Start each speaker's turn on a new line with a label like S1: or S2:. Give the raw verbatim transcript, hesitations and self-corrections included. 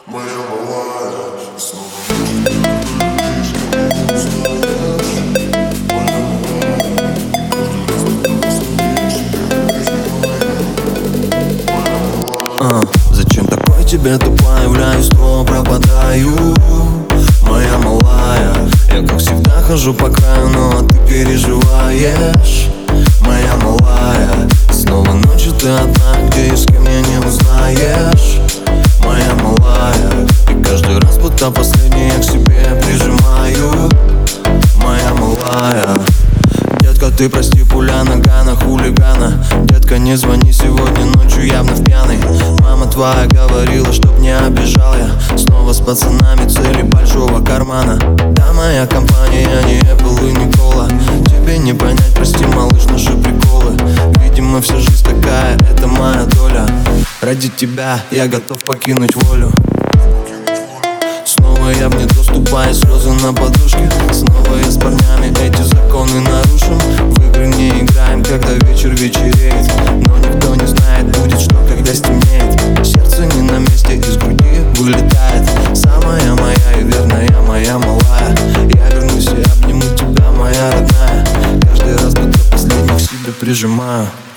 S1: Моя малая, снова
S2: А, зачем такой тебе тупая? Являюсь, снова пропадаю. Моя малая, я как всегда хожу по краю, но ты переживаешь. Моя малая, снова ночью ты одна, где и с кем меня не узнаешь. Моя малая, и каждый раз будто последний я к себе прижимаю. Моя малая, детка, ты прости, пуля нагана, хулигана. Детка, не звони сегодня ночью, явно в пьяной. Мама твоя говорила, чтоб не обижал я. Снова с пацанами цели большого кармана. Да, моя компания, не Apple и не Кола. Тебе не понять, прости, малыш, наши приколы. Видимо, вся жизнь такая, это моя доля. Ради тебя я готов покинуть волю. Снова я в недоступе, слезы на подушке. Снова я с парнями эти законы нарушим. В игры не играем, когда вечер вечереет. Но никто не знает, будет что, когда стемнеет. Сердце не на месте, из груди вылетает. Самая моя и верная моя малая. Я вернусь и обниму тебя, моя родная. Каждый раз, будто последних себе прижимаю.